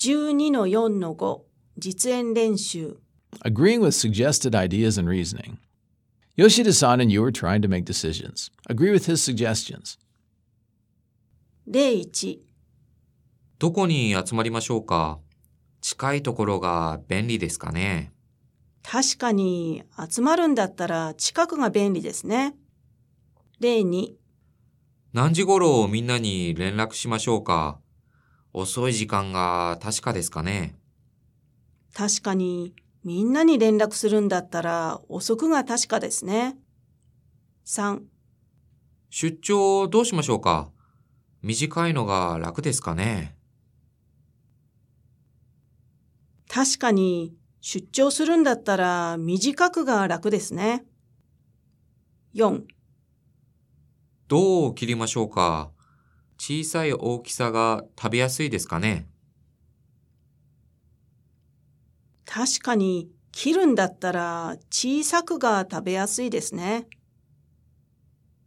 12-4-5 実演練習 Agreeing with suggested ideas and reasoning. Yoshida-san and you are trying to make decisions. Agree with his suggestions. 01 どこに集まりましょうか？近いところが便利ですかね？ 確かに集まるんだったら近くが便利ですね。02 何時頃みんなに連絡しましょうか？遅い時間が確かですかね？ 確かにみんなに連絡するんだったら遅くが確かですね。3 出張どうしましょうか？短いのが楽ですかね？ 確かに出張するんだったら短くが楽ですね。4 どう切りましょうか？小さい大きさが食べやすいですかね？ 確かに切るんだったら小さくが食べやすいですね。